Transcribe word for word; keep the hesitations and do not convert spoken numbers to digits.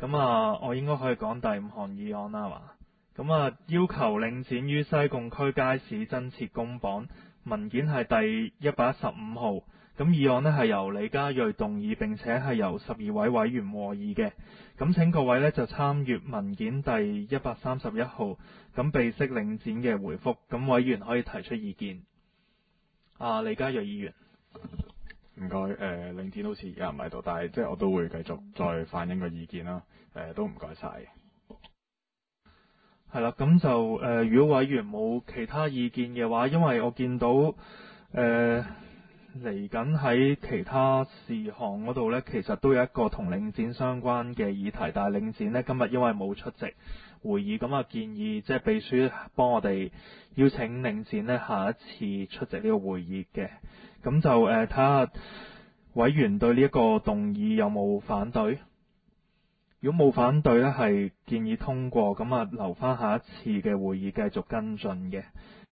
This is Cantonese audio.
咁啊，我應該可以講第五項議案啦，係嘛？咁啊，要求領展於西貢區街市增設公磅，文件係第一百一十五號。咁議案呢係由李家銳動議，並且係由十二位委員和議嘅。咁請各位呢就參閱文件第一百三十一號。咁備悉領展嘅回覆。咁委員可以提出意見。啊，李家銳議員。 唔該，誒、呃、領展好似而家唔喺度，但係即係我都會繼續再反映個意見啦。誒、呃、都唔該晒。 係啦，咁就誒、呃，如果委員冇其他意見嘅話，因為我見到誒嚟緊喺其他事項嗰度呢，其實都有一個同領展相關嘅議題，但係領展呢，今日因為冇出席會議，咁啊建議即係秘書幫我哋邀請領展呢下一次出席呢個會議嘅。咁就誒睇下委員對呢一個動議有冇反對？如果冇反對呢，係建議通過，咁啊留翻下一次嘅會議繼續跟進嘅。